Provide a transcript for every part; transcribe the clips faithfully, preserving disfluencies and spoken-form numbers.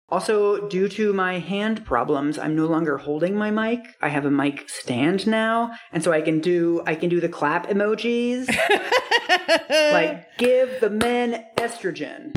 Also, due to my hand problems, I'm no longer holding my mic. I have a mic stand now, and so I can do I can do the clap emojis. Like, give the men estrogen.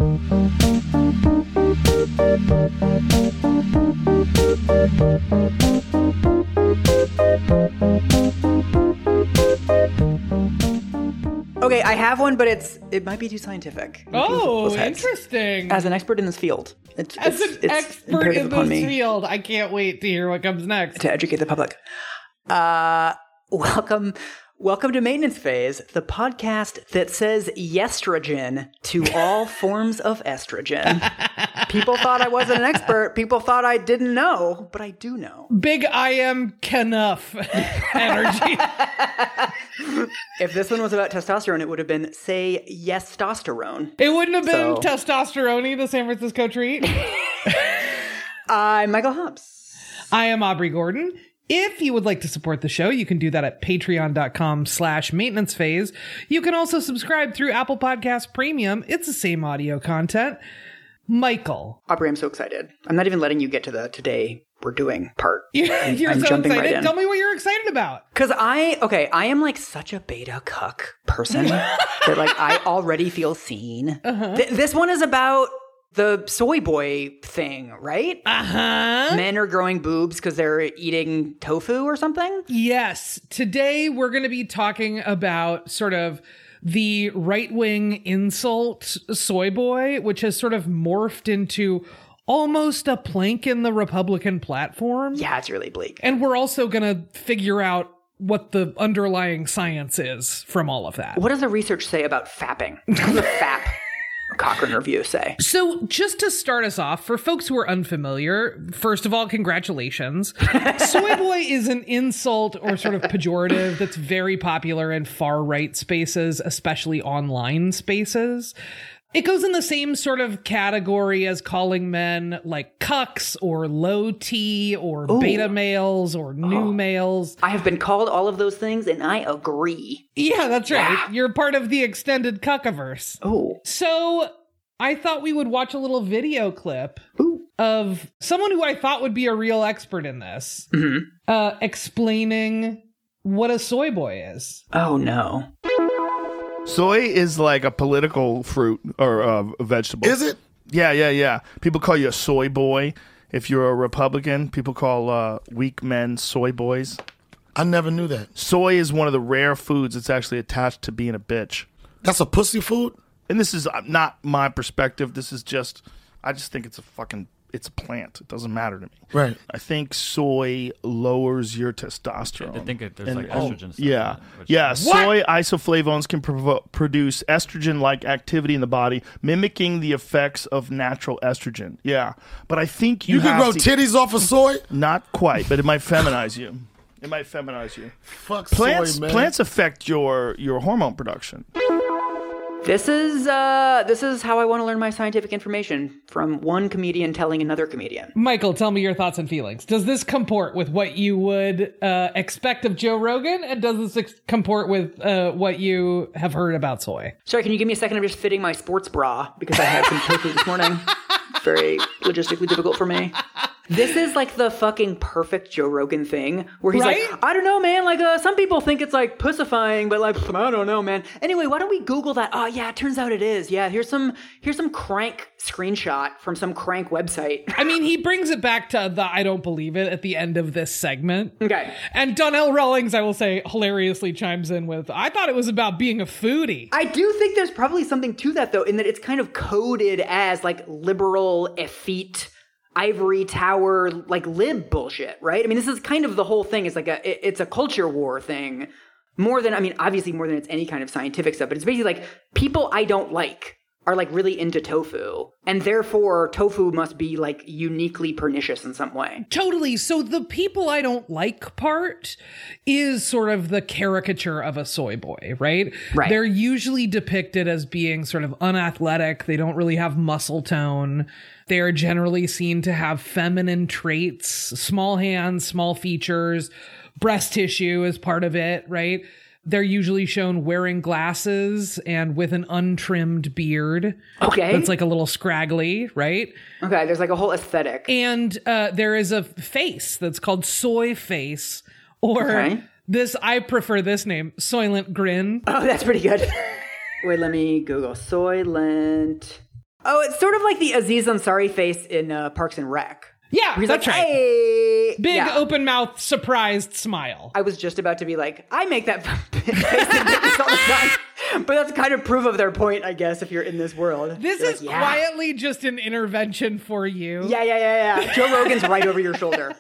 Okay, I have one, but it's it might be too scientific. Oh, interesting. As an expert in this field. It's, As it's, an it's expert in this me field, I can't wait to hear what comes next. To educate the public. Uh, welcome, welcome to Maintenance Phase, the podcast that says yestrogen to all forms of estrogen. People thought I wasn't an expert. People thought I didn't know, but I do know. Big I am Knuff energy. If this one was about testosterone, it would have been, say, yes-testosterone. It wouldn't have been So- testosterone, the San Francisco treat. I'm Michael Hobbs. I am Aubrey Gordon. If you would like to support the show, you can do that at patreon.com slash maintenance phase. You can also subscribe through Apple Podcasts Premium. It's the same audio content. Michael. Aubrey, I'm so excited. I'm not even letting you get to the today we're doing part. You're, I'm, you're I'm so jumping excited. right in. Tell me what you're excited about. Because I, okay, I am like such a beta cuck person that like I already feel seen. Uh-huh. Th- this one is about the soy boy thing, right? Uh-huh. Men are growing boobs because they're eating tofu or something? Yes. Today we're going to be talking about sort of the right-wing insult soy boy, which has sort of morphed into almost a plank in the Republican platform. Yeah, it's really bleak. And we're also going to figure out what the underlying science is from all of that. What does the research say about fapping? What does the F A P Cochrane Review say? So just to start us off, for folks who are unfamiliar, first of all, congratulations. Soy boy is an insult or sort of pejorative that's very popular in far-right spaces, especially online spaces. It goes in the same sort of category as calling men like cucks or low T or Ooh. beta males or new Oh. males. I have been called all of those things, and I agree. Yeah, that's right. Yeah. You're part of the extended cuckiverse. Oh. So I thought we would watch a little video clip Ooh. of someone who I thought would be a real expert in this, Mm-hmm. uh, explaining what a soy boy is. Oh, no. Soy is like a political fruit or uh, a vegetable. Is it? Yeah, yeah, yeah. People call you a soy boy. If you're a Republican, people call uh, weak men soy boys. I never knew that. Soy is one of the rare foods that's actually attached to being a bitch. That's a pussy food? And this is uh, not my perspective. This is just, I just think it's a fucking, it's a plant. It doesn't matter to me. Right. I think soy lowers your testosterone. I think it, there's And- like oh, estrogen stuff. Yeah. in it, which- Yeah. What? Soy isoflavones can provo- produce estrogen-like activity in the body, mimicking the effects of natural estrogen. Yeah. But I think you, You, can have grow to, titties off of soy? Not quite, but it might feminize you. It might feminize you. Fuck Plants soy, man. plants affect your your hormone production. This is uh, this is how I want to learn my scientific information, from one comedian telling another comedian. Michael, tell me your thoughts and feelings. Does this comport with what you would uh, expect of Joe Rogan? And does this ex- comport with uh, what you have heard about soy? Sorry, can you give me a second? I'm just fitting my sports bra because I had some tofu this morning. Very logistically difficult for me. This is like the fucking perfect Joe Rogan thing where he's Right? like, I don't know, man. Like, uh, some people think it's like pussifying, but like, I don't know, man. Anyway, why don't we Google that? Oh, yeah, it turns out it is. Yeah, here's some here's some crank screenshot from some crank website. I mean, he brings it back to the I don't believe it at the end of this segment. Okay. And Donnell Rawlings, I will say, hilariously chimes in with, I thought it was about being a foodie. I do think there's probably something to that, though, in that it's kind of coded as like liberal, effete, ivory tower, like lib bullshit, right? I mean, this is kind of the whole thing. It's like a, it- it's a culture war thing more than, I mean, obviously more than it's any kind of scientific stuff, but it's basically like people I don't like are like really into tofu, and therefore tofu must be like uniquely pernicious in some way. Totally. So the people I don't like part is sort of the caricature of a soy boy, right? Right. They're usually depicted as being sort of unathletic. They don't really have muscle tone. They are generally seen to have feminine traits, small hands, small features, breast tissue is part of it, right? They're usually shown wearing glasses and with an untrimmed beard. Okay. That's like a little scraggly, right? Okay, there's like a whole aesthetic. And uh, there is a face that's called soy face, or Okay. this, I prefer this name, Soylent Grin. Oh, that's pretty good. Wait, let me Google Soylent. Oh, it's sort of like the Aziz Ansari face in uh, Parks and Rec. Yeah, He's that's like, right. hey! Big Yeah. open mouth, surprised smile. I was just about to be like, I make that face in Vegas all the time. But that's kind of proof of their point, I guess, if you're in this world. This You're is like, yeah. quietly just an intervention for you. Yeah, yeah, yeah, yeah. Joe Rogan's right over your shoulder.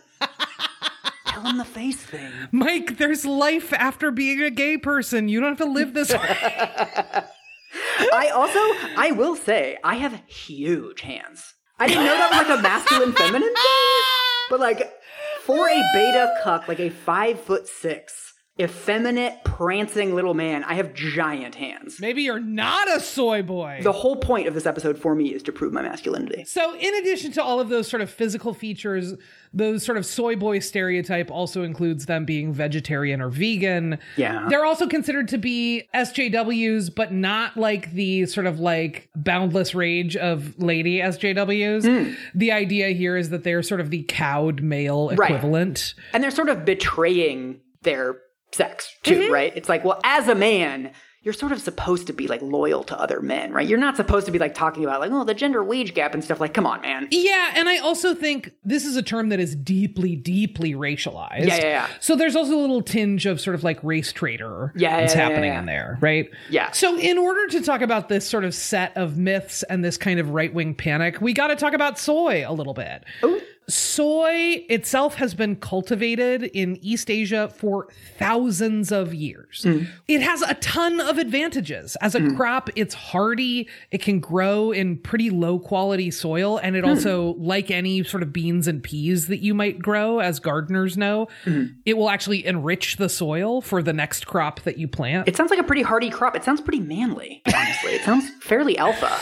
Tell him the face thing. Mike, there's life after being a gay person. You don't have to live this way. I also, I will say, I have huge hands. I didn't know that was like a masculine feminine thing, but like for a beta cuck, like a five foot six, effeminate, prancing little man, I have giant hands. Maybe you're not a soy boy. The whole point of this episode for me is to prove my masculinity. So in addition to all of those sort of physical features, those sort of soy boy stereotype also includes them being vegetarian or vegan. Yeah. They're also considered to be S J Ws, but not like the sort of like boundless rage of lady S J Ws. Mm. The idea here is that they're sort of the cowed male equivalent. Right. And they're sort of betraying their sex too, mm-hmm. right? It's like, well, as a man, you're sort of supposed to be like loyal to other men, right? You're not supposed to be like talking about like, oh, the gender wage gap and stuff. Like, come on, man. Yeah, and I also think this is a term that is deeply, deeply racialized. Yeah, yeah, yeah. So there's also a little tinge of sort of like race traitor yeah, that's yeah, yeah, happening yeah. in there, right? Yeah. So in order to talk about this sort of set of myths and this kind of right-wing panic, we got to talk about soy a little bit. Ooh. Soy itself has been cultivated in East Asia for thousands of years. Mm. It has a ton of advantages. As a mm. crop, it's hardy. It can grow in pretty low quality soil. And it mm. also, like any sort of beans and peas that you might grow, as gardeners know, mm. it will actually enrich the soil for the next crop that you plant. It sounds like a pretty hardy crop. It sounds pretty manly, honestly. It sounds fairly alpha.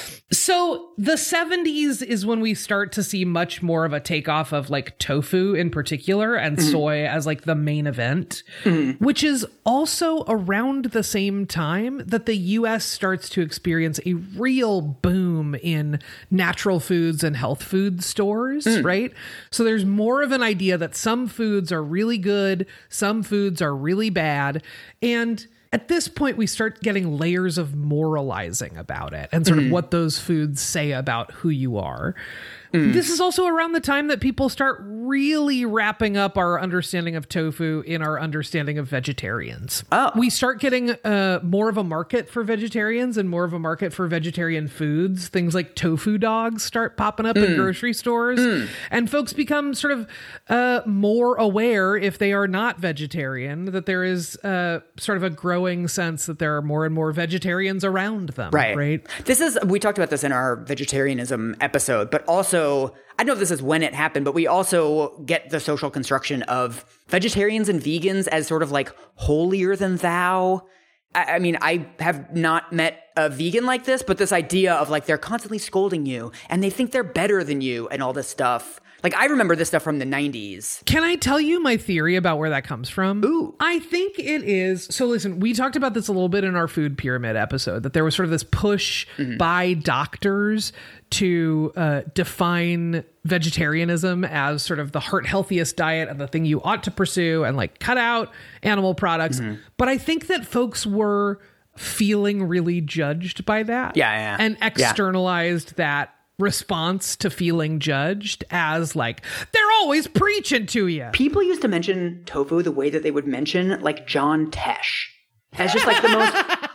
So the seventies is when we start to see much more of a takeoff of like tofu in particular and mm. soy as like the main event, mm. which is also around the same time that the U S starts to experience a real boom in natural foods and health food stores, mm. right? So there's more of an idea that some foods are really good, some foods are really bad, and at this point, we start getting layers of moralizing about it and sort mm. of what those foods say about who you are. Mm. This is also around the time that people start really wrapping up our understanding of tofu in our understanding of vegetarians. Oh. We start getting uh, more of a market for vegetarians and more of a market for vegetarian foods. Things like tofu dogs start popping up mm. in grocery stores. Mm. And folks become sort of uh, more aware, if they are not vegetarian, that there is uh, sort of a growing sense that there are more and more vegetarians around them. Right. Right. This is, we talked about this in our vegetarianism episode, but also So I don't know if this is when it happened, but we also get the social construction of vegetarians and vegans as sort of like holier than thou. I, I mean, I have not met a vegan like this, but this idea of like they're constantly scolding you and they think they're better than you and all this stuff. Like, I remember this stuff from the nineties. Can I tell you my theory about where that comes from? Ooh. I think it is. So listen, we talked about this a little bit in our food pyramid episode, that there was sort of this push mm-hmm. by doctors to uh, define vegetarianism as sort of the heart healthiest diet and the thing you ought to pursue and like cut out animal products. Mm-hmm. But I think that folks were feeling really judged by that. Yeah, yeah. And externalized yeah. that response to feeling judged as like, they're always preaching to you. People used to mention tofu the way that they would mention like John Tesh as just like the most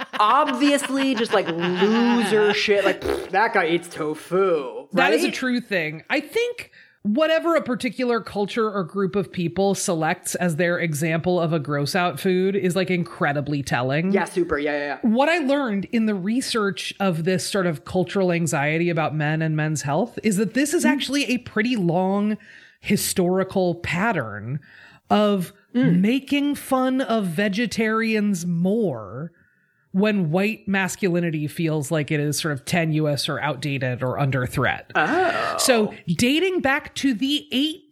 obviously just like loser shit. Like, that guy eats tofu. Right? That is a true thing. I think whatever a particular culture or group of people selects as their example of a gross out food is like incredibly telling. Yeah, super. Yeah, yeah, yeah. What I learned in the research of this sort of cultural anxiety about men and men's health is that this is actually a pretty long historical pattern of mm. making fun of vegetarians more when white masculinity feels like it is sort of tenuous or outdated or under threat. Oh. So dating back to the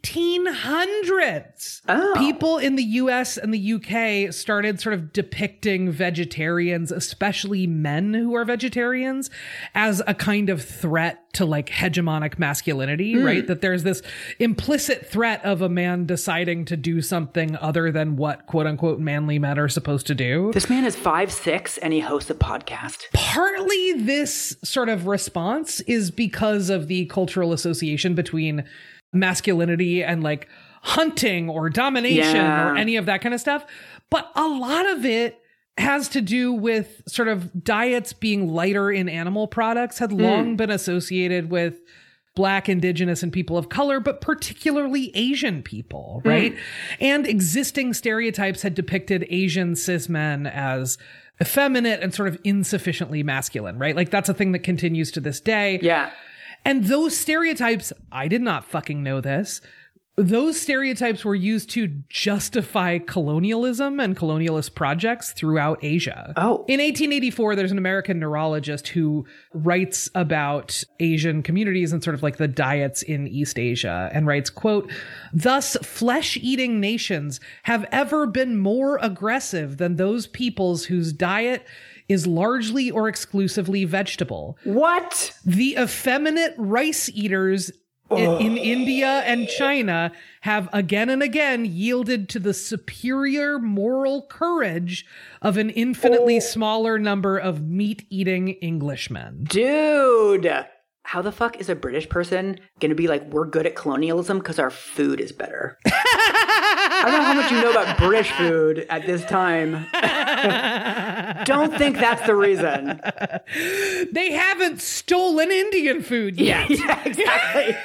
eighteen hundreds. Oh. People in the U S and the U K started sort of depicting vegetarians, especially men who are vegetarians, as a kind of threat to like hegemonic masculinity, mm. right? That there's this implicit threat of a man deciding to do something other than what quote unquote manly men are supposed to do. This man is five six and he hosts a podcast. Partly this sort of response is because of the cultural association between masculinity and like hunting or domination yeah. or any of that kind of stuff. But a lot of it has to do with sort of diets being lighter in animal products, had long mm. been associated with Black, Indigenous, and people of color, but particularly Asian people, right? Mm. And existing stereotypes had depicted Asian cis men as effeminate and sort of insufficiently masculine, right? Like that's a thing that continues to this day. Yeah. And those stereotypes, I did not fucking know this, those stereotypes were used to justify colonialism and colonialist projects throughout Asia. Oh. In eighteen eighty-four, there's an American neurologist who writes about Asian communities and sort of like the diets in East Asia and writes, quote, "Thus, flesh-eating nations have ever been more aggressive than those peoples whose diet is largely or exclusively vegetable. What? The effeminate rice eaters in, in India and China have again and again yielded to the superior moral courage of an infinitely oh. smaller number of meat-eating Englishmen." Dude, how the fuck is a British person going to be like, we're good at colonialism because our food is better? I don't know how much you know about British food at this time. Don't think that's the reason. They haven't stolen Indian food yet. Yeah, exactly.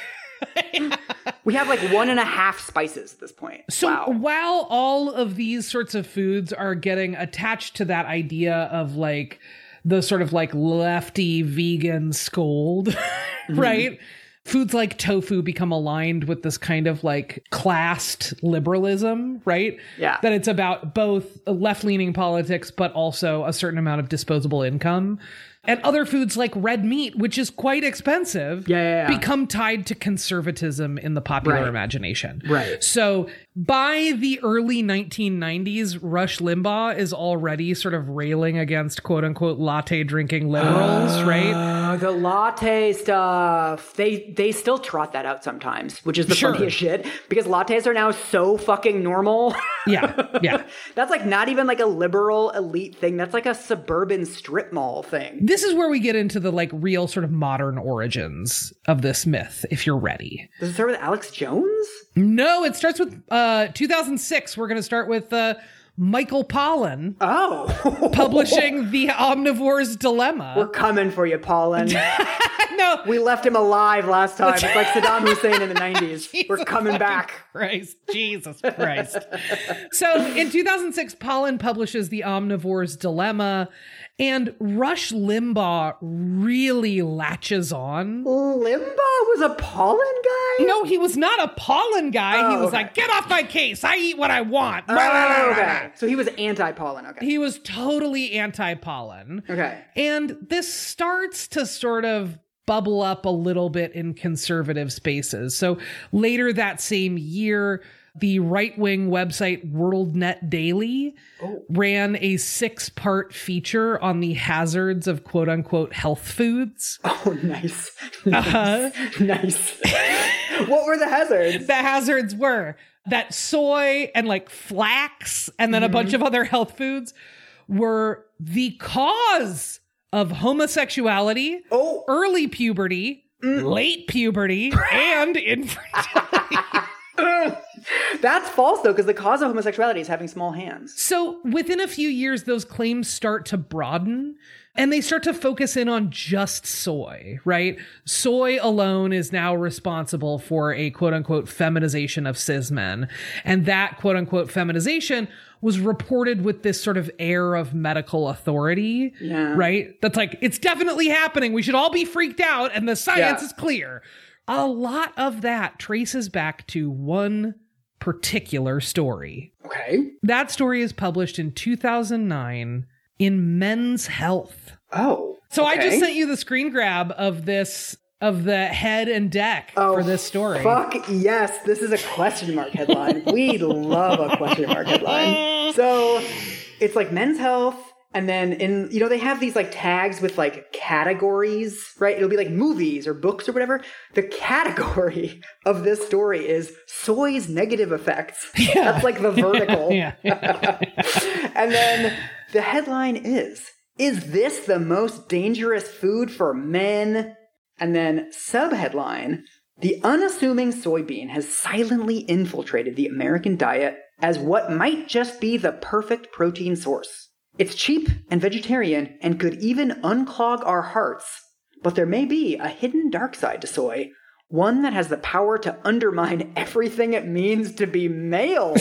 We have like one and a half spices at this point. So wow. while all of these sorts of foods are getting attached to that idea of like the sort of like lefty vegan scold, mm-hmm. right? Foods like tofu become aligned with this kind of like classed liberalism, right? Yeah. That it's about both left-leaning politics, but also a certain amount of disposable income. And other foods like red meat, which is quite expensive, yeah, yeah, yeah. become tied to conservatism in the popular right. imagination. Right. So by the early nineteen nineties, Rush Limbaugh is already sort of railing against quote unquote latte drinking liberals, uh, right? The latte stuff. They they still trot that out sometimes, which is the sure. funniest shit because lattes are now so fucking normal. Yeah. Yeah. That's like not even like a liberal elite thing. That's like a suburban strip mall thing. This is where we get into the like real sort of modern origins of this myth, if you're ready. Does it start with Alex Jones? No, it starts with uh, two thousand six. We're going to start with uh, Michael Pollan. Oh. Publishing The Omnivore's Dilemma. We're coming for you, Pollan. No. We left him alive last time. It's like Saddam Hussein in the nineties. We're coming back. Christ. Jesus Christ. So in two thousand six, Pollan publishes The Omnivore's Dilemma. And Rush Limbaugh really latches on. Limbaugh was a pollen guy? No, he was not a pollen guy. Oh, he was okay. like, get off my case. I eat what I want. Oh, okay. So he was anti-pollen. Okay. He was totally anti-pollen. Okay. And this starts to sort of bubble up a little bit in conservative spaces. So later that same year, the right-wing website WorldNet Daily oh. ran a six-part feature on the hazards of quote-unquote health foods. Oh, nice. Uh-huh. Nice. What were the hazards? The hazards were that soy and like flax and then mm-hmm. a bunch of other health foods were the cause of homosexuality, oh. early puberty, mm. late puberty, and infertility. That's false, though, because the cause of homosexuality is having small hands. So within a few years, those claims start to broaden and they start to focus in on just soy, right? Soy alone is now responsible for a quote unquote feminization of cis men. And that quote unquote feminization was reported with this sort of air of medical authority, yeah. right? That's like, it's definitely happening. We should all be freaked out and the science yeah. is clear. A lot of that traces back to one particular story. Okay. That story is published in two thousand nine in Men's Health. Oh. So okay. I just sent you the screen grab of this of the head and deck Oh, for this story. Fuck yes, this is a question mark headline. We love a question mark headline. So it's like Men's Health, and then in, you know, they have these like tags with like categories, right? It'll be like movies or books or whatever. The category of this story is soy's negative effects. Yeah. That's like the vertical. Yeah. And then the headline is, is this the most dangerous food for men? And then subheadline, the unassuming soybean has silently infiltrated the American diet as what might just be the perfect protein source. It's cheap and vegetarian and could even unclog our hearts. But there may be a hidden dark side to soy, one that has the power to undermine everything it means to be male.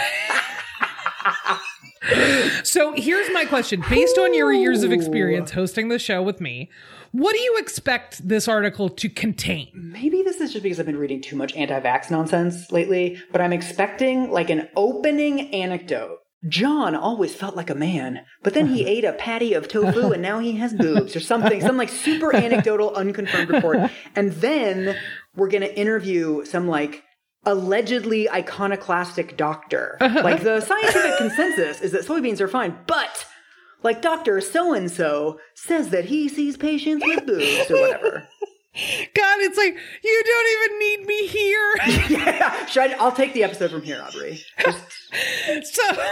So here's my question. Based on your years of experience hosting the show with me, what do you expect this article to contain? Maybe this is just because I've been reading too much anti-vax nonsense lately, but I'm expecting like an opening anecdote. John always felt like a man, but then he ate a patty of tofu and now he has boobs or something, some like super anecdotal, unconfirmed report. And then we're going to interview some like allegedly iconoclastic doctor. Like the scientific consensus is that soybeans are fine, but like Doctor So-and-so says that he sees patients with boobs or whatever. God, it's like, you don't even need me here. Yeah, should I, I'll take the episode from here, Aubrey. Just... So,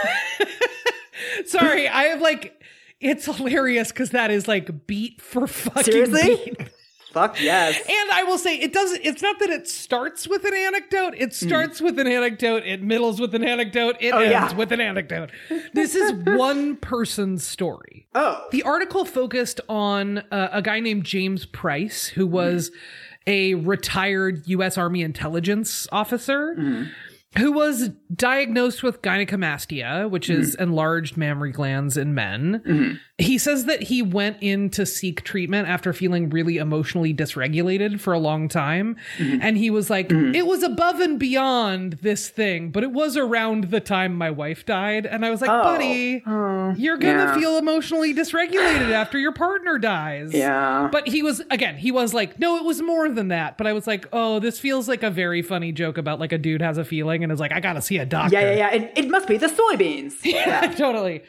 sorry, I have like, it's hilarious because that is like beat for fucking Seriously? beat. Fuck yes. And I will say, it doesn't, it's not that it starts with an anecdote. It starts mm. with an anecdote. It middles with an anecdote. It oh, ends yeah. with an anecdote. This is one person's story. Oh. The article focused on uh, a guy named James Price, who was mm. a retired U S Army intelligence officer. Mm. Who was diagnosed with gynecomastia, which is mm-hmm. enlarged mammary glands in men. Mm-hmm. He says that he went in to seek treatment after feeling really emotionally dysregulated for a long time. Mm-hmm. And he was like, mm-hmm. it was above and beyond this thing, but it was around the time my wife died. And I was like, oh. buddy, oh. you're going to yeah. feel emotionally dysregulated after your partner dies. Yeah. But he was, again, he was like, no, it was more than that. But I was like, oh, this feels like a very funny joke about like a dude has a feeling and is like, I gotta see a doctor. Yeah, yeah, yeah. It, it must be the soybeans. Yeah, totally.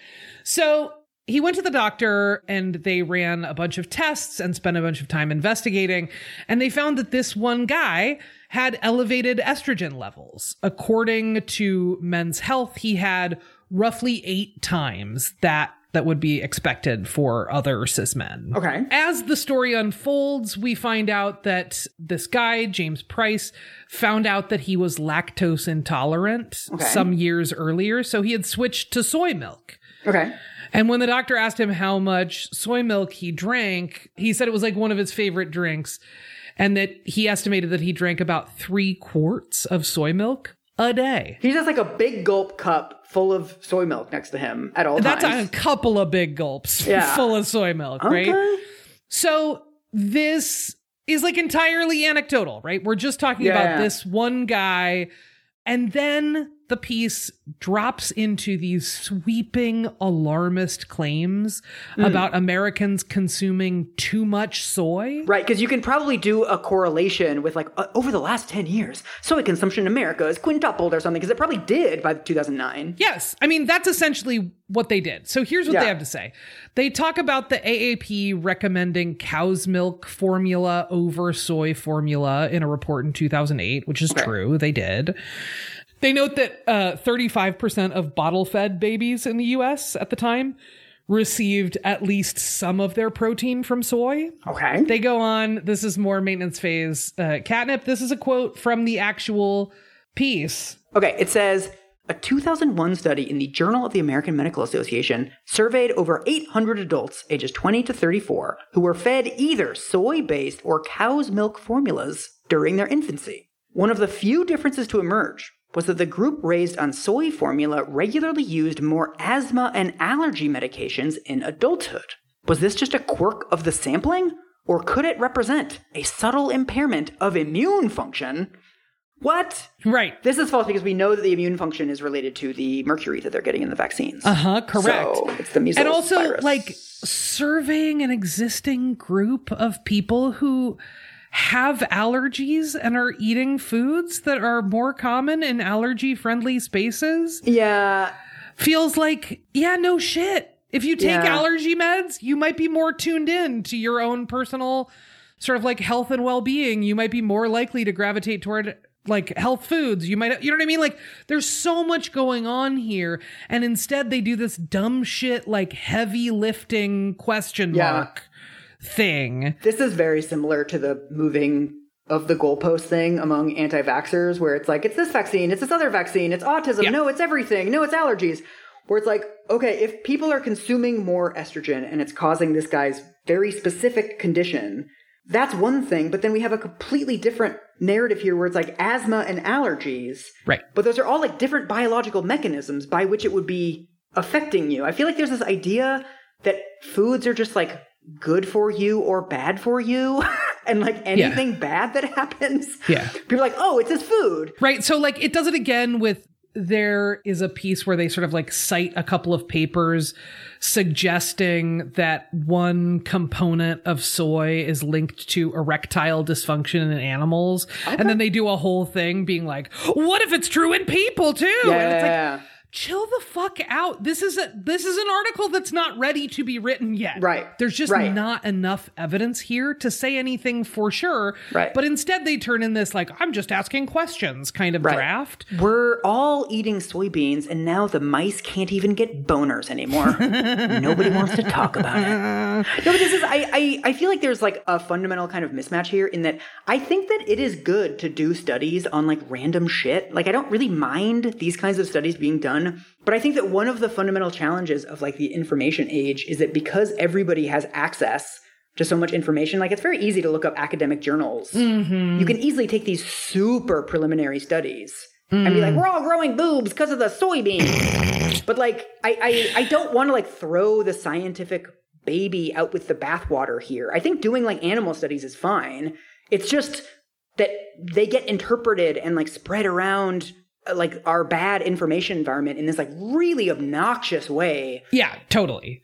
So he went to the doctor and they ran a bunch of tests and spent a bunch of time investigating. And they found that this one guy had elevated estrogen levels. According to Men's Health, he had roughly eight times that that would be expected for other cis men. Okay. As the story unfolds, we find out that this guy, James Price, found out that he was lactose intolerant okay. some years earlier, so he had switched to soy milk. Okay. And when the doctor asked him how much soy milk he drank, he said it was like one of his favorite drinks, and that he estimated that he drank about three quarts of soy milk a day. He just has like a big gulp cup full of soy milk next to him at all That's times. That's a couple of big gulps yeah. full of soy milk, okay. right? So this is like entirely anecdotal, right? We're just talking yeah. about this one guy. And then the piece drops into these sweeping alarmist claims mm. about Americans consuming too much soy. Right, because you can probably do a correlation with like uh, over the last ten years, soy consumption in America has quintupled or something, because it probably did by two thousand nine. Yes, I mean, that's essentially what they did. So here's what yeah. they have to say. They talk about the A A P recommending cow's milk formula over soy formula in a report in two thousand eight, which is okay. true. They did. They note that uh, thirty-five percent of bottle-fed babies in the U S at the time received at least some of their protein from soy. Okay. They go on, this is more maintenance phase uh, catnip. This is a quote from the actual piece. Okay, it says, a two thousand one study in the Journal of the American Medical Association surveyed over eight hundred adults ages twenty to thirty-four who were fed either soy-based or cow's milk formulas during their infancy. One of the few differences to emerge was that the group raised on soy formula regularly used more asthma and allergy medications in adulthood. Was this just a quirk of the sampling? Or could it represent a subtle impairment of immune function? What? Right. This is false because we know that the immune function is related to the mercury that they're getting in the vaccines. Uh-huh, correct. So it's the measles And also, virus. like, surveying an existing group of people who have allergies and are eating foods that are more common in allergy-friendly spaces Yeah. feels like, yeah, no shit. If you take Yeah. allergy meds, you might be more tuned in to your own personal sort of like health and well-being. You might be more likely to gravitate toward like health foods. You might, you know what I mean? Like there's so much going on here. And instead they do this dumb shit, like heavy lifting question Yeah. mark thing. This is very similar to the moving of the goalpost thing among anti-vaxxers, where it's like, it's this vaccine, it's this other vaccine, it's autism, Yeah. no, it's everything, no, it's allergies. Where it's like, okay, if people are consuming more estrogen and it's causing this guy's very specific condition, that's one thing. But then we have a completely different narrative here where it's like asthma and allergies. Right. But those are all like different biological mechanisms by which it would be affecting you. I feel like there's this idea that foods are just like good for you or bad for you. And like anything bad that happens, Yeah. people are like, oh, it's this food. Right. So like it does it again with, there is a piece where they sort of like cite a couple of papers suggesting that one component of soy is linked to erectile dysfunction in animals. Okay. And then they do a whole thing being like, what if it's true in people too? Yeah. And it's like, chill the fuck out. This is a, this is an article that's not ready to be written yet. Right. There's just Right. not enough evidence here to say anything for sure. Right. But instead they turn in this like, I'm just asking questions kind of Right. draft. We're all eating soybeans, and now the mice can't even get boners anymore. Nobody wants to talk about it. No, but this is, I, I, I feel like there's like a fundamental kind of mismatch here in that I think that it is good to do studies on like random shit. Like, I don't really mind these kinds of studies being done. But I think that one of the fundamental challenges of like the information age is that because everybody has access to so much information, like it's very easy to look up academic journals. Mm-hmm. You can easily take these super preliminary studies and be like, we're all growing boobs because of the soybean. But like, I, I, I don't want to like throw the scientific baby out with the bathwater here. I think doing like animal studies is fine. It's just that they get interpreted and like spread around like our bad information environment in this like really obnoxious way. Yeah, totally.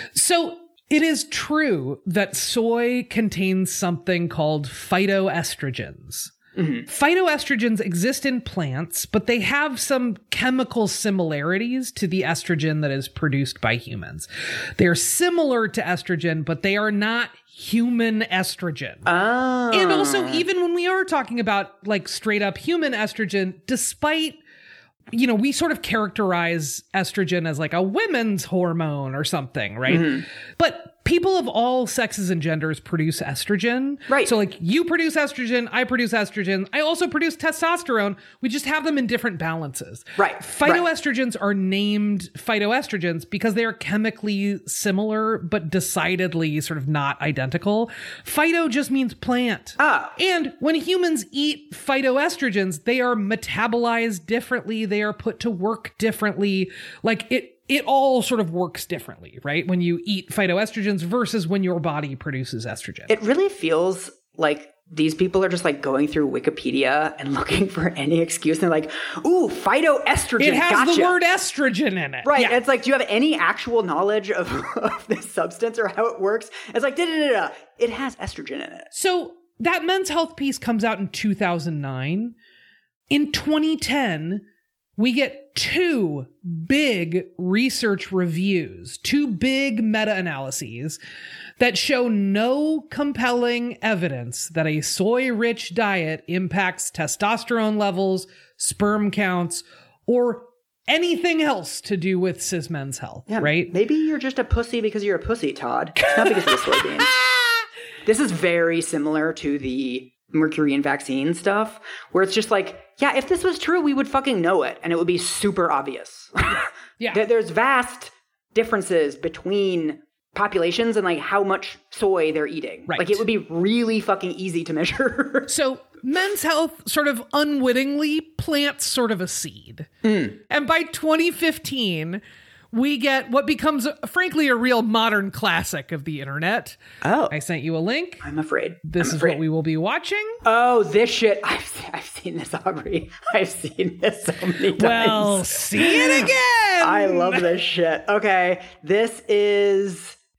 So it is true that soy contains something called phytoestrogens. Mm-hmm. Phytoestrogens exist in plants, but they have some chemical similarities to the estrogen that is produced by humans. They're similar to estrogen, but they are not human estrogen. Oh. And also, even when we are talking about like straight up human estrogen, despite, you know, we sort of characterize estrogen as like a women's hormone or something, right? Mm-hmm. But people of all sexes and genders produce estrogen. Right. So like you produce estrogen, I produce estrogen. I also produce testosterone. We just have them in different balances. Right. Phytoestrogens right. are named phytoestrogens because they are chemically similar, but decidedly sort of not identical. Phyto just means plant. Ah. And when humans eat phytoestrogens, they are metabolized differently. They are put to work differently. Like it, It all sort of works differently, right? When you eat phytoestrogens versus when your body produces estrogen. It really feels like these people are just like going through Wikipedia and looking for any excuse. And they're like, ooh, phytoestrogen. It has gotcha. the word estrogen in it. Right. Yeah. It's like, do you have any actual knowledge of, of this substance or how it works? It's like, da da da da. It has estrogen in it. So that Men's Health piece comes out in two thousand nine. In twenty ten, we get two big research reviews, two big meta-analyses that show no compelling evidence that a soy-rich diet impacts testosterone levels, sperm counts, or anything else to do with cis men's health, Yeah, right? Maybe you're just a pussy because you're a pussy, Todd. It's not because of the soybeans. This is very similar to the mercury and vaccine stuff, where it's just like, yeah, if this was true, we would fucking know it, and it would be super obvious. Yeah. There's vast differences between populations and like how much soy they're eating. Right. Like it would be really fucking easy to measure. So Men's Health sort of unwittingly plants sort of a seed. Mm. And by twenty fifteen, we get what becomes, frankly, a real modern classic of the internet. Oh. I sent you a link. I'm afraid. This I'm is afraid. what we will be watching. Oh, this shit. I've, se- I've seen this, Aubrey. I've seen this so many times. Well, see it again. I love this shit. Okay. This is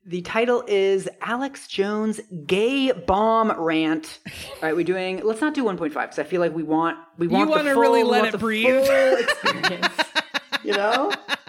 The title is Alex Jones Gay Bomb Rant. All right, we're doing, let's not do one point five because I feel like we want, we want you the wanna full, really we let want it the breathe. full experience. You know?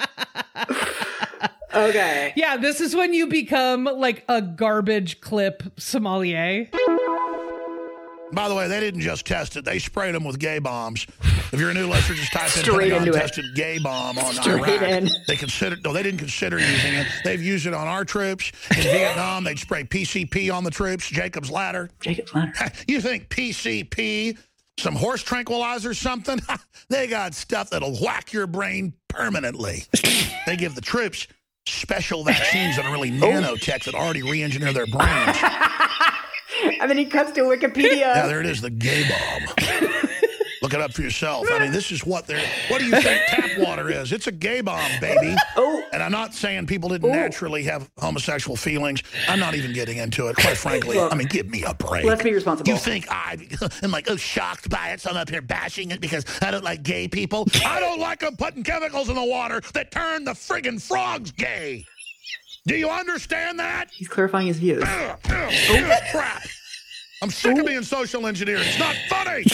Okay. Yeah, this is when you become like a garbage clip sommelier. By the way, they didn't just test it. They sprayed them with gay bombs. If you're a new listener, just type in Straight Pentagon into it. tested gay bomb on Straight Iraq. in. They considered, no, they didn't consider using it. They've used it on our troops. In Vietnam, they'd spray P C P on the troops, Jacob's Ladder. Jacob's Ladder. You think P C P, some horse tranquilizer, something? They got stuff that'll whack your brain permanently. They give the troops special vaccines that are really nanotech that already re-engineer their brains. And then he cuts to Wikipedia. Yeah, there it is, the gay bomb. Look it up for yourself. I mean, this is what they're, what do you think tap water is? It's a gay bomb, baby. Oh. And I'm not saying people didn't Ooh. naturally have homosexual feelings. I'm not even getting into it, quite frankly. Look, I mean, give me a break. let's be responsible. You think I am like, oh, shocked by it, so I'm up here bashing it because I don't like gay people? I don't like them putting chemicals in the water that turn the friggin' frogs gay. Do you understand that? He's clarifying his views. Ugh, ugh, ugh, crap. I'm sick of being social engineered. It's not funny.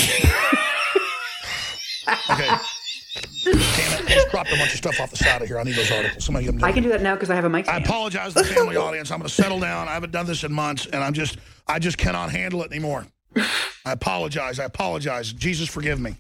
Okay. Damn it. I just dropped a bunch of stuff off the side of here. I need those articles. Somebody give them to I me. can do that now because I have a mic I stand. apologize to the family audience. I'm going to settle down. I haven't done this in months, and I'm just, I just cannot handle it anymore. I apologize. I apologize. Jesus, forgive me.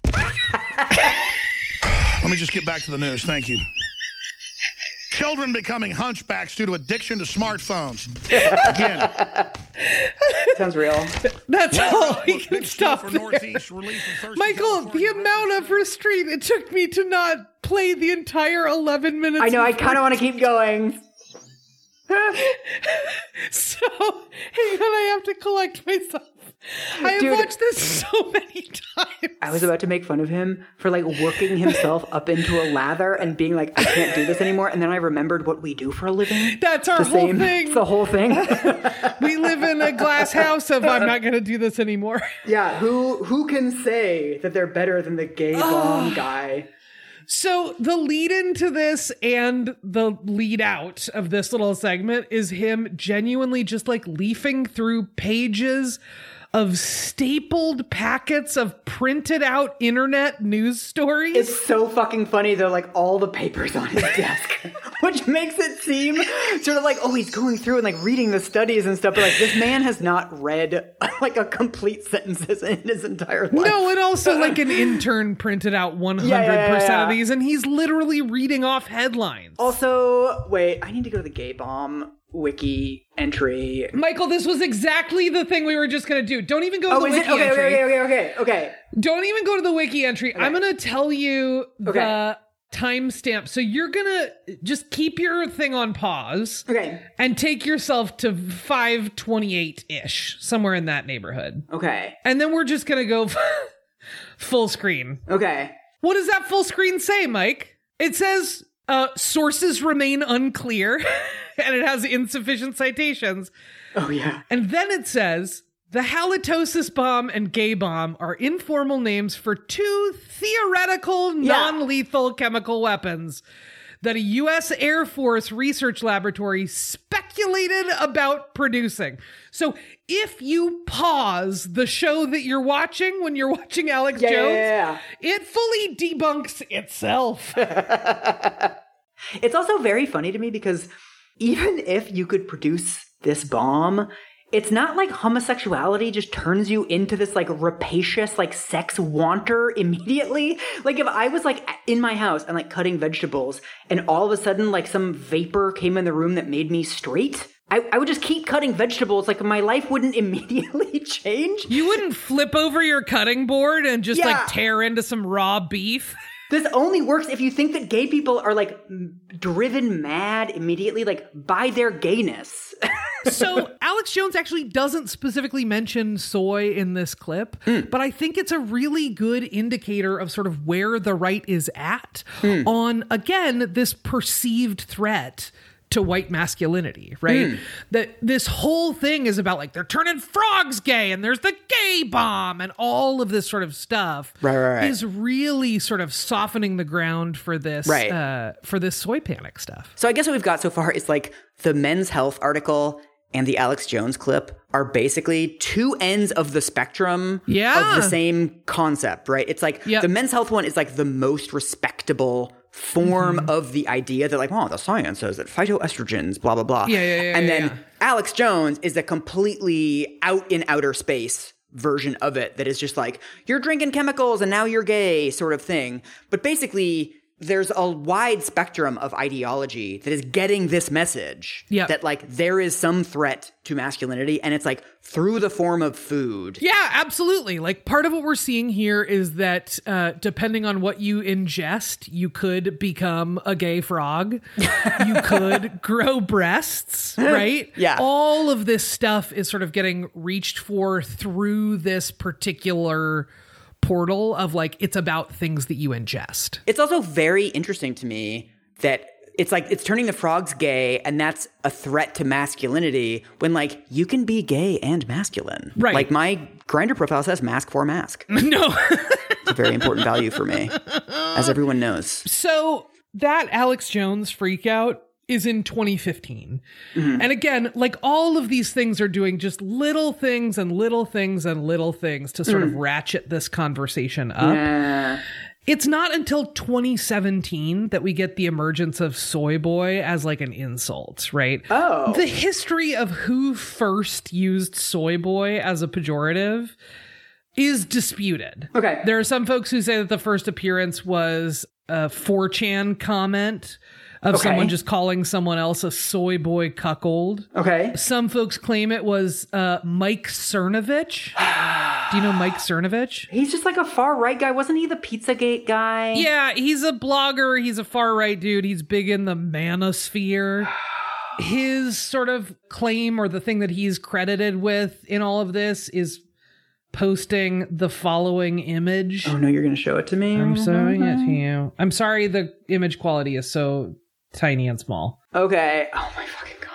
Let me just get back to the news. Thank you. Children becoming hunchbacks due to addiction to smartphones. Again. Sounds real. That's all we Big can stuff stop for there. Northeast relief from thirsty Michael, the California amount of restraint it took me to not play the entire eleven minutes. I know, I before- kind of want to keep going. So, hang on, I have to collect myself. I have Dude. watched this so many times. I was about to make fun of him for like working himself up into a lather and being like, I can't do this anymore. And then I remembered what we do for a living. That's our the whole same, thing. It's the whole thing. We live in a glass house of I'm not going to do this anymore. Yeah, who who can say that they're better than the gay bomb guy? So the lead into this and the lead out of this little segment is him genuinely just like leafing through pages of stapled packets of printed out internet news stories. It's so fucking funny though, like all the papers on his desk, which makes it seem sort of like, oh, he's going through and like reading the studies and stuff, but like this man has not read like a complete sentences in his entire life. No, and also like an intern printed out one hundred percent Yeah, yeah, yeah, yeah. of these, and he's literally reading off headlines. Also, wait, I need to go to the gay bomb wiki entry. Michael, this was exactly the thing we were just going to do. Don't even go to Oh, the is wiki it? Okay, entry. okay, okay, okay, okay. Don't even go to the wiki entry. I'm going to tell you Okay. the timestamp. So you're going to just keep your thing on pause Okay, and take yourself to five twenty-eight-ish, somewhere in that neighborhood. okay, And then we're just going to go full screen. okay. What does that full screen say, Mike? It says uh, sources remain unclear, and it has insufficient citations. Oh, yeah. And then it says, the halitosis bomb and gay bomb are informal names for two theoretical Yeah. non-lethal chemical weapons that a U S Air Force research laboratory speculated about producing. So if you pause the show that you're watching when you're watching Alex Yeah, yeah, Jones, yeah, it fully debunks itself. It's also very funny to me because even if you could produce this bomb, it's not like homosexuality just turns you into this like rapacious like sex wanter immediately. Like if I was like in my house and like cutting vegetables and all of a sudden like some vapor came in the room that made me straight, I, I would just keep cutting vegetables. Like my life wouldn't immediately change. You wouldn't flip over your cutting board and just Yeah. like tear into some raw beef. This only works if you think that gay people are like m- driven mad immediately like by their gayness. So Alex Jones actually doesn't specifically mention soy in this clip, but I think it's a really good indicator of sort of where the right is at on, again, this perceived threat to white masculinity, right? Mm. That this whole thing is about like, they're turning frogs gay and there's the gay bomb and all of this sort of stuff right, right, right. is really sort of softening the ground for this, right. uh, for this soy panic stuff. So I guess what we've got so far is like the Men's Health article and the Alex Jones clip are basically two ends of the spectrum yeah. of the same concept, right? It's like yep. the Men's Health one is like the most respectable form mm-hmm. of the idea that like, oh, the science says that phytoestrogens, blah, blah, blah. Yeah, yeah, yeah. And yeah, then yeah. Alex Jones is a completely out in outer space version of it that is just like, you're drinking chemicals and now you're gay sort of thing. But basically, there's a wide spectrum of ideology that is getting this message yep. that like there is some threat to masculinity, and it's like through the form of food. Yeah, absolutely. Like part of what we're seeing here is that uh, depending on what you ingest, you could become a gay frog. You could grow breasts, right? Yeah. All of this stuff is sort of getting reached for through this particular portal of like, it's about things that you ingest. It's also very interesting to me that it's like it's turning the frogs gay, and that's a threat to masculinity when like you can be gay and masculine. Right. Like my Grindr profile says mask for mask. No. It's a very important value for me, as everyone knows. So that Alex Jones freak out is in twenty fifteen. Mm-hmm. And again, like all of these things are doing just little things and little things and little things to sort mm. of ratchet this conversation up. Yeah. It's not until twenty seventeen that we get the emergence of soy boy as like an insult, right? Oh. The history of who first used soy boy as a pejorative is disputed. Okay. There are some folks who say that the first appearance was a four chan comment of okay. someone just calling someone else a soy boy cuckold. Okay. Some folks claim it was uh, Mike Cernovich. Do you know Mike Cernovich? He's just like a far right guy. Wasn't he the Pizzagate guy? Yeah, he's a blogger. He's a far right dude. He's big in the manosphere. His sort of claim, or the thing that he's credited with in all of this, is posting the following image. Oh no, you're going to show it to me? I'm showing it to you. I'm sorry the image quality is so tiny and small. Okay. Oh my fucking God.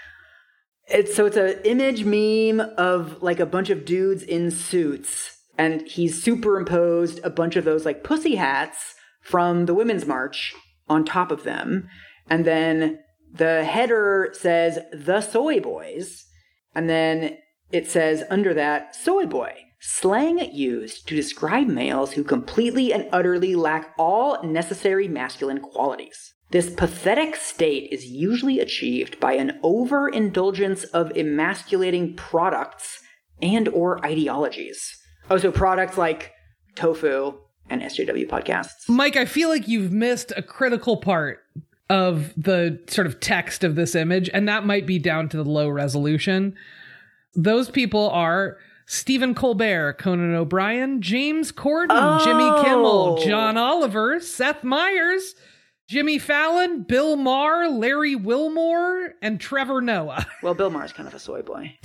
It's so it's an image meme of like a bunch of dudes in suits, and he's superimposed a bunch of those like pussy hats from the Women's March on top of them. And then the header says the soy boys. And then it says under that, soy boy, slang used to describe males who completely and utterly lack all necessary masculine qualities. This pathetic state is usually achieved by an overindulgence of emasculating products and or ideologies. Oh, so products like tofu and S J W podcasts. Mike, I feel like you've missed a critical part of the sort of text of this image, and that might be down to the low resolution. Those people are Stephen Colbert, Conan O'Brien, James Corden, oh. Jimmy Kimmel, John Oliver, Seth Meyers, Jimmy Fallon, Bill Maher, Larry Wilmore, and Trevor Noah. Well, Bill Maher's kind of a soy boy.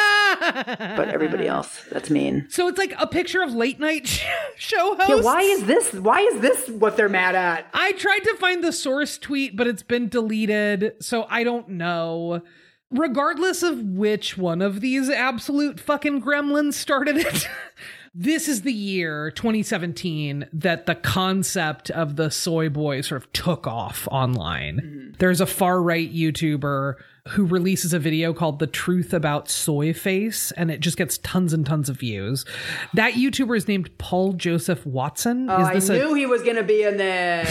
But everybody else, that's mean. So it's like a picture of late night show hosts. Yeah, why is this? Why is this what they're mad at? I tried to find the source tweet, but it's been deleted, so I don't know. Regardless of which one of these absolute fucking gremlins started it, this is the year, twenty seventeen, that the concept of the soy boy sort of took off online. Mm-hmm. There's a far-right YouTuber who releases a video called The Truth About Soy Face, and it just gets tons and tons of views. That YouTuber is named Paul Joseph Watson. Oh, is this I a- knew he was going to be in this.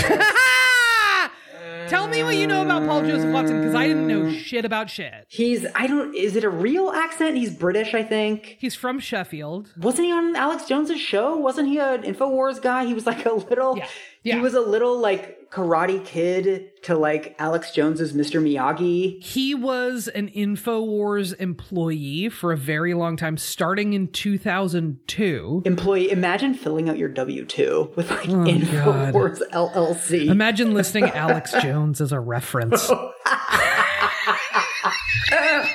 Tell me what you know about Paul Joseph Watson, because I didn't know shit about shit. He's, I don't, is it a real accent? He's British, I think. He's from Sheffield. Wasn't he on Alex Jones's show? Wasn't he an InfoWars guy? He was like a little, yeah. Yeah. he was a little like Karate Kid to like Alex Jones's Mister Miyagi. He was an InfoWars employee for a very long time, starting in two thousand two. Employee, imagine filling out your W two with like oh, InfoWars God. L L C. Imagine listing Alex Jones as a reference.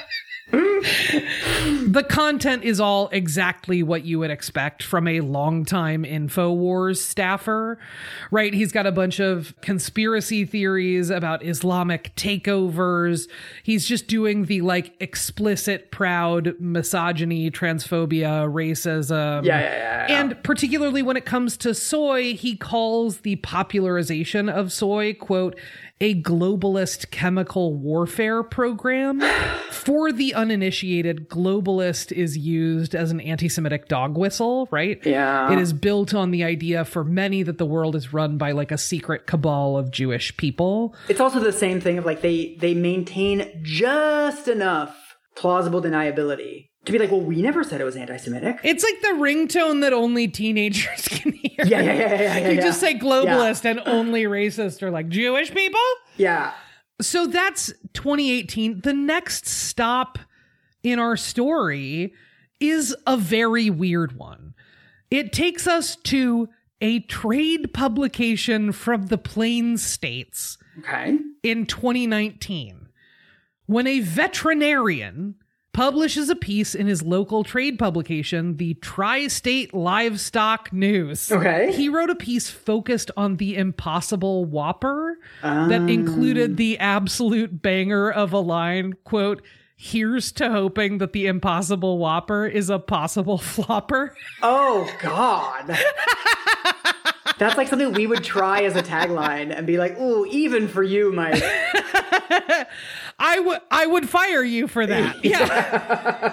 The content is all exactly what you would expect from a longtime InfoWars staffer, right? He's got a bunch of conspiracy theories about Islamic takeovers. He's just doing the like explicit, proud misogyny, transphobia, racism. Yeah, yeah, yeah, yeah. And particularly when it comes to soy, he calls the popularization of soy, quote, a globalist chemical warfare program. For the uninitiated, globalist is used as an anti-Semitic dog whistle, right? Yeah. It is built on the idea for many that the world is run by like a secret cabal of Jewish people. It's also the same thing of like they they maintain just enough plausible deniability to be like, well, we never said it was anti-Semitic. It's like the ringtone that only teenagers can hear. Yeah, yeah, yeah, yeah, yeah. You yeah. just say globalist and only racist or like Jewish people. Yeah. So that's twenty eighteen. The next stop in our story is a very weird one. It takes us to a trade publication from the Plains States Okay. in twenty nineteen, when a veterinarian publishes a piece in his local trade publication, the Tri-State Livestock News. Okay. He wrote a piece focused on the Impossible Whopper that Um. included the absolute banger of a line, quote, "Here's to hoping that the Impossible Whopper is a possible flopper." Oh, God. That's like something we would try as a tagline and be like, ooh, even for you, Mike. I would I would fire you for that. Yeah.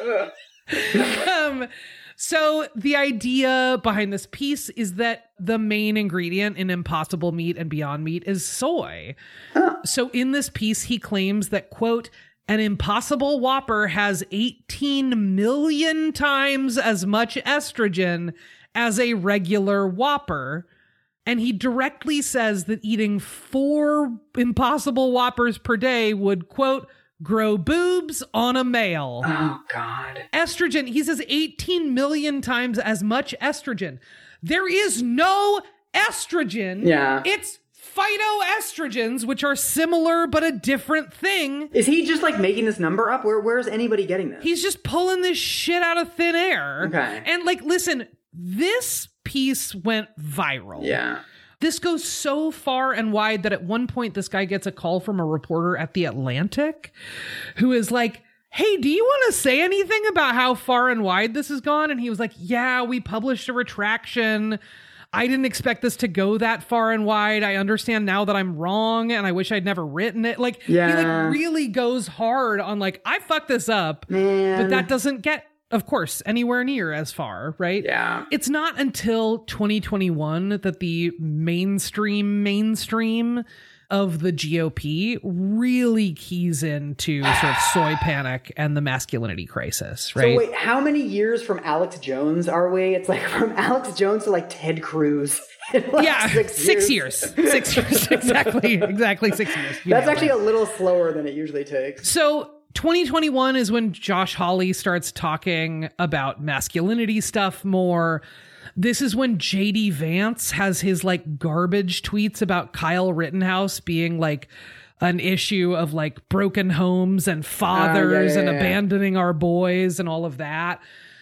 um, so the idea behind this piece is that the main ingredient in Impossible Meat and Beyond Meat is soy. So in this piece, he claims that, quote, an Impossible Whopper has eighteen million times as much estrogen as a regular Whopper. And he directly says that eating four Impossible Whoppers per day would, quote, grow boobs on a male. Oh, God. Estrogen, he says eighteen million times as much estrogen. There is no estrogen. Yeah. It's phytoestrogens, which are similar but a different thing. Is he just like making this number up? Where Where's anybody getting this? He's just pulling this shit out of thin air. Okay. And like, listen, this piece went viral. Yeah. This goes so far and wide that at one point this guy gets a call from a reporter at The Atlantic who is like, hey, do you want to say anything about how far and wide this has gone? And he was like, yeah, we published a retraction. I didn't expect this to go that far and wide. I understand now that I'm wrong and I wish I'd never written it. Like, Yeah. he like really goes hard on like, I fucked this up, Man. but that doesn't get, of course, anywhere near as far, right? Yeah. It's not until twenty twenty-one that the mainstream mainstream of the G O P really keys into sort of soy panic and the masculinity crisis, right? So wait, how many years from Alex Jones are we? It's like from Alex Jones to like Ted Cruz. in, like, yeah, six, six years. years. Six years, exactly. Exactly six years. You That's nailed actually it. a little slower than it usually takes. So twenty twenty-one is when Josh Hawley starts talking about masculinity stuff more. This is when J D Vance has his like garbage tweets about Kyle Rittenhouse being like an issue of like broken homes and fathers yeah, and yeah, yeah. abandoning our boys and all of that.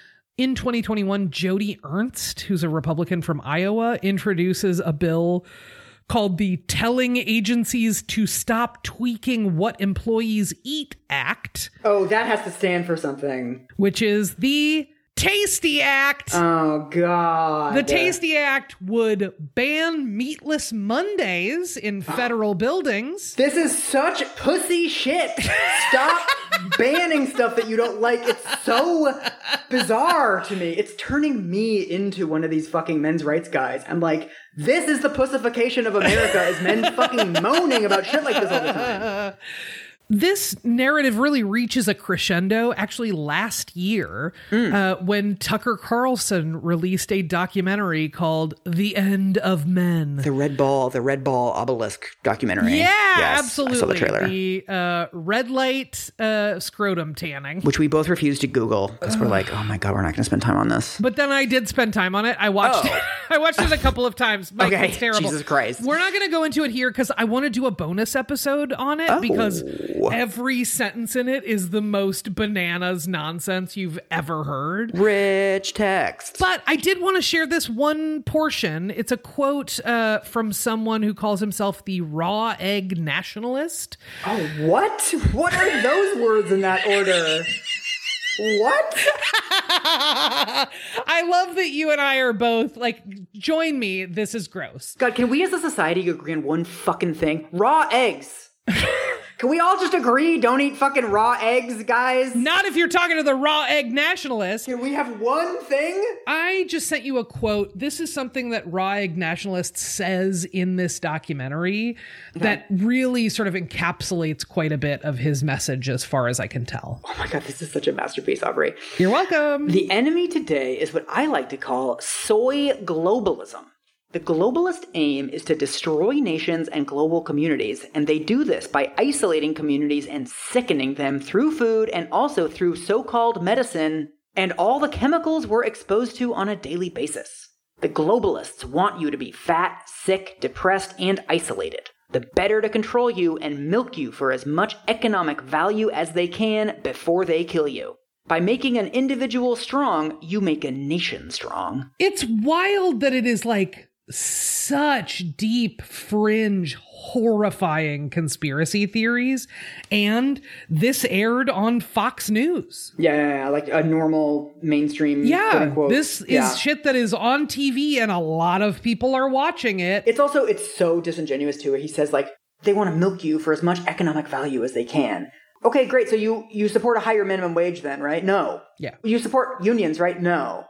In twenty twenty-one, Jody Ernst, who's a Republican from Iowa, introduces a bill called the Telling Agencies to Stop Tweaking What Employees Eat Act, Oh, that has to stand for something. which is the Tasty Act. Oh, God. The Tasty Act would ban meatless Mondays in federal buildings. This is such pussy shit. Stop banning stuff that you don't like. It's so bizarre to me. It's turning me into one of these fucking men's rights guys. I'm like, this is the pussification of America, is men fucking moaning about shit like this all the time. This narrative really reaches a crescendo actually last year Mm. uh, when Tucker Carlson released a documentary called The End of Men. The Red Ball, the Red Ball obelisk documentary. Yeah, Yes, absolutely. I saw the trailer. The uh, red light uh, scrotum tanning. Which we both refused to Google because we're like, oh my God, we're not going to spend time on this. But then I did spend time on it. I watched Oh. it. I watched it a couple of times. Mike, Okay, it's terrible. Jesus Christ. We're not going to go into it here because I want to do a bonus episode on it Oh. because Every sentence in it is the most bananas nonsense you've ever heard. Rich text. But I did want to share this one portion. It's a quote uh, from someone who calls himself the raw egg nationalist. Oh, what? What are those words in that order? What? I love that you and I are both like, join me. This is gross. God, can we as a society agree on one fucking thing? Raw eggs. Can we all just agree don't eat fucking raw eggs, guys? Not if you're talking to the raw egg nationalist. Can we have one thing? I just sent you a quote. This is something that raw egg nationalist says in this documentary okay. that really sort of encapsulates quite a bit of his message as far as I can tell. Oh my God, this is such a masterpiece, Aubrey. You're welcome. The enemy today is what I like to call soy globalism. The globalist aim is to destroy nations and global communities, and they do this by isolating communities and sickening them through food and also through so-called medicine and all the chemicals we're exposed to on a daily basis. The globalists want you to be fat, sick, depressed, and isolated. The better to control you and milk you for as much economic value as they can before they kill you. By making an individual strong, you make a nation strong. It's wild that it is like such deep, fringe, horrifying conspiracy theories, and this aired on Fox News. Yeah, yeah, yeah, like a normal mainstream. Yeah, quote unquote. This is yeah. shit that is on T V, and a lot of people are watching it. It's also, it's so disingenuous too. He says like, they want to milk you for as much economic value as they can. Okay, great. So you, you support a higher minimum wage then, right? No. Yeah. You support unions, right? No.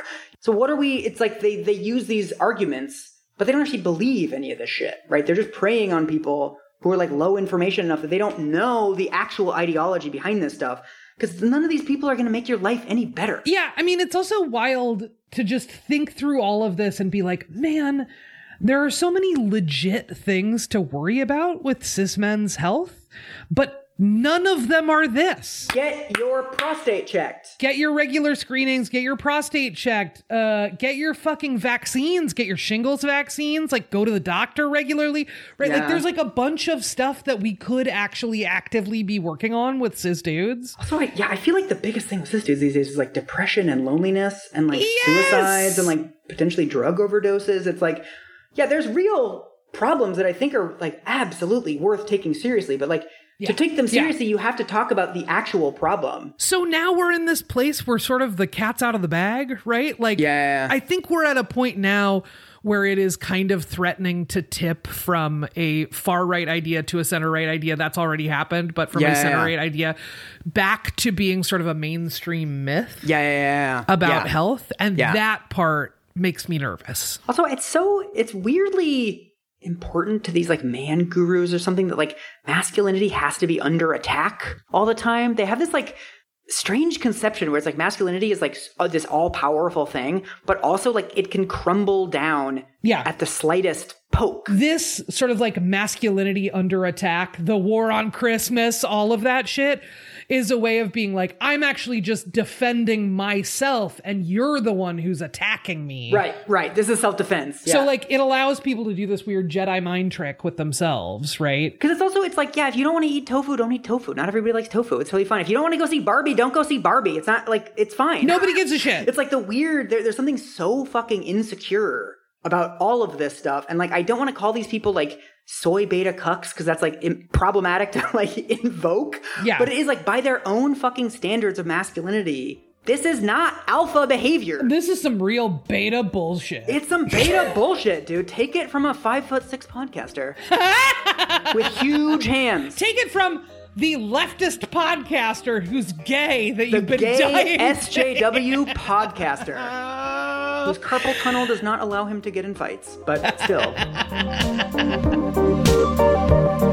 So what are we, it's like they, they use these arguments, but they don't actually believe any of this shit, right? They're just preying on people who are like low information enough that they don't know the actual ideology behind this stuff. Because none of these people are going to make your life any better. Yeah, I mean, it's also wild to just think through all of this and be like, man, there are so many legit things to worry about with cis men's health, but none of them are this. Get your prostate checked. Get your regular screenings. Get your prostate checked. Uh, get your fucking vaccines. Get your shingles vaccines. Like, go to the doctor regularly. Right? Yeah. Like, there's like a bunch of stuff that we could actually actively be working on with cis dudes. Also, I, yeah, I feel like the biggest thing with cis dudes these days is like depression and loneliness and like Yes! suicides and like potentially drug overdoses. It's like, yeah, there's real problems that I think are like absolutely worth taking seriously, but like, Yeah. to take them seriously, Yeah. you have to talk about the actual problem. So now we're in this place where sort of the cat's out of the bag, right? Like, Yeah. I think we're at a point now where it is kind of threatening to tip from a far right idea to a center right idea. That's already happened, but from Yeah, a center yeah. right idea back to being sort of a mainstream myth Yeah, yeah, yeah. about yeah. health. And Yeah. that part makes me nervous. Also, it's so, it's weirdly important to these like man gurus or something that like masculinity has to be under attack all the time. They have this like strange conception where it's like masculinity is like this all powerful thing, but also like it can crumble down Yeah. at the slightest poke. This sort of like masculinity under attack, the war on Christmas, all of that shit is a way of being like, I'm actually just defending myself and you're the one who's attacking me. Right, right. This is self-defense. So yeah. like it allows people to do this weird Jedi mind trick with themselves, right? Because it's also, it's like, yeah, if you don't want to eat tofu, don't eat tofu. Not everybody likes tofu. It's totally fine. If you don't want to go see Barbie, don't go see Barbie. It's not like, it's fine. Nobody gives a shit. It's like the weird, there, there's something so fucking insecure about all of this stuff. And like, I don't want to call these people like soy beta cucks because that's like im- problematic to like invoke. Yeah. But it is like by their own fucking standards of masculinity, this is not alpha behavior. This is some real beta bullshit. It's some beta bullshit, dude. Take it from a five foot six podcaster with huge hands. Take it from the leftist podcaster who's gay that The you've been gay dying S J W to say. podcaster whose carpal tunnel does not allow him to get in fights, but still.